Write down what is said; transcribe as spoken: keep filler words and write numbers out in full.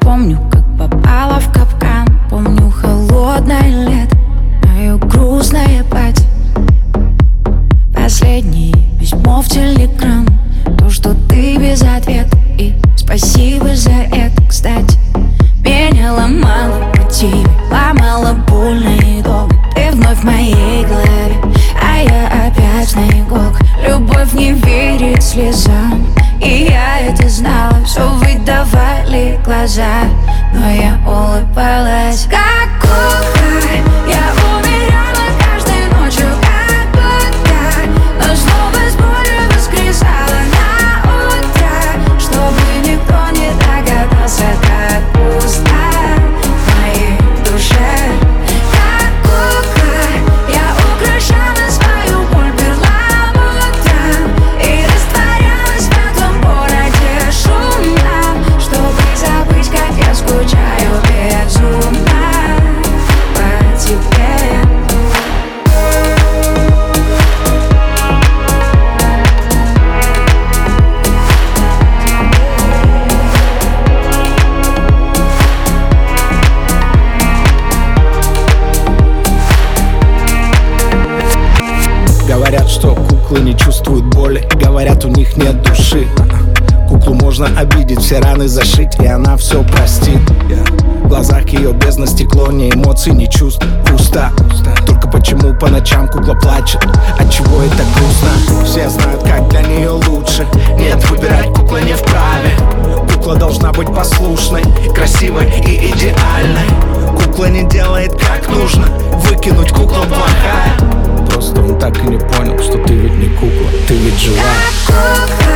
помню, как попала в капкан. Помню холодное лето, мое грустное платье, последнее письмо в телеграм, то, что ты без ответа. И спасибо за это, кстати. Меня ломало по тебе, ломало больно и долго. Ты вновь в моей голове, а я опять на иголках. Любовь не верит слезам, и я это знала. Все выдавали глаза, но я улыбалась как кукла. Я умирала каждой ночью как будто, но снова с болью воскресала на утро, чтобы никто не догадался, как пусто в моей душе. Как кукла я украшала свою боль перламутром и растворялась в этом городе шумном, чтобы забыть, как я скучаю безумно по тебе. Говорят, что куклы не чувствуют боли, говорят, у них нет души. Куклу можно обидеть, все раны зашить, и она все простит. В глазах ее бездна стекло, ни эмоций, ни чувств, пусто. Только почему по ночам кукла плачет, отчего это грустно? Все знают, как для нее лучше. Нет, выбирать кукла не вправе. Кукла должна быть послушной, красивой и идеальной. Кукла не делает как нужно, выкинуть куклу плохая. Просто он так и не понял, что ты ведь не кукла, ты ведь живая.